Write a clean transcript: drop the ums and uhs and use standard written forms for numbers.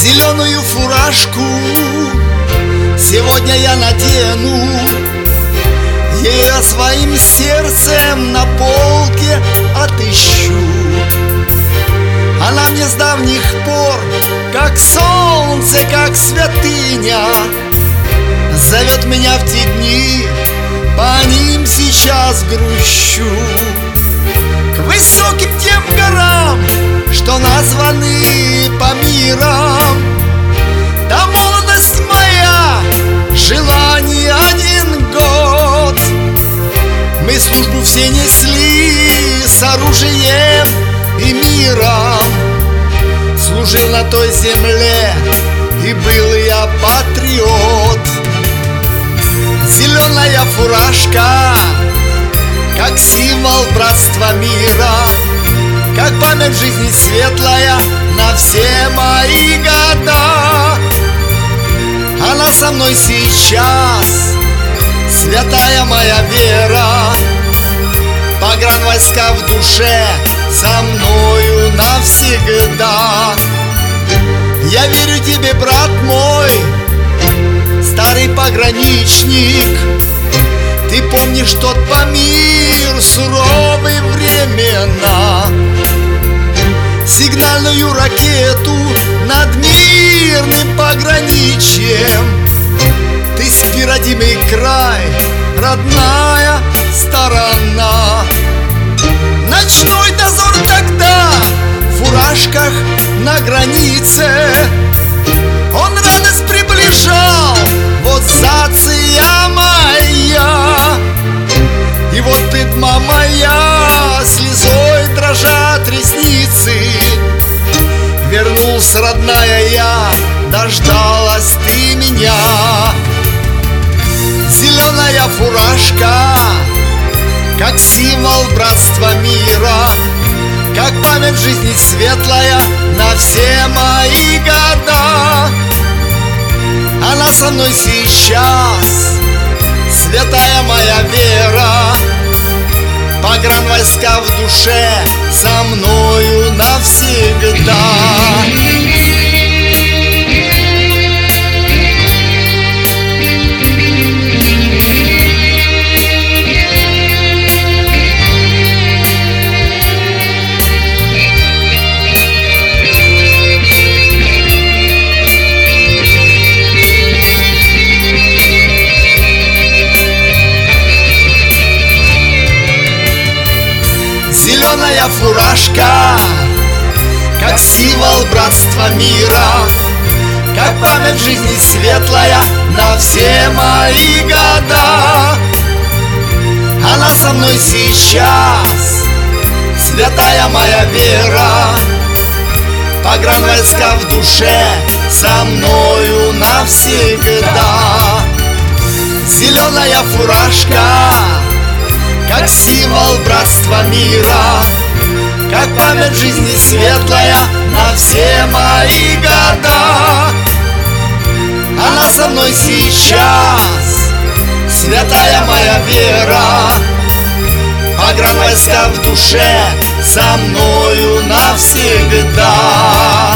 Зеленую фуражку сегодня я надену, ее своим сердцем на полке отыщу. Она мне с давних пор, как солнце, как святыня, зовет меня в те дни, по ним сейчас грущу. К высоким тем горам, что названы по мирам, да молодость моя жила не один год. Мы службу все несли с оружием и миром. Служил на той земле, и был я патриот. Зеленая фуражка, как символ братства мира, как память жизни светлая на все мои года. Она со мной сейчас, святая моя вера, погранвойска в душе со мною навсегда. Я верю тебе, брат мой, старый пограничник, ты помнишь тот Памир, суровые времена, сигнальную ракету над мирным пограничьем. Ты спи, родимый край, родная сторона. Ночной дозор тогда в фуражках на границе, он радость приближал, вот зация моя. И вот пытьма моя, слезой дрожат ресницы. Вернулся, родная, я, дождалась ты меня. Зеленая фуражка, как символ братства мира, как память жизни светлая на все мои года. Она со мной сейчас, святая моя вера, погранвойска в душе со мною навсегда. Зеленая фуражка, как символ братства мира, как память жизни светлая на все мои года. Она со мной сейчас, святая моя вера, погранвойска в душе со мною навсегда. Зеленая фуражка, как символ братства мира, как память жизни светлая на все мои года. Она со мной сейчас, святая моя вера, погранвойска в душе со мною навсегда.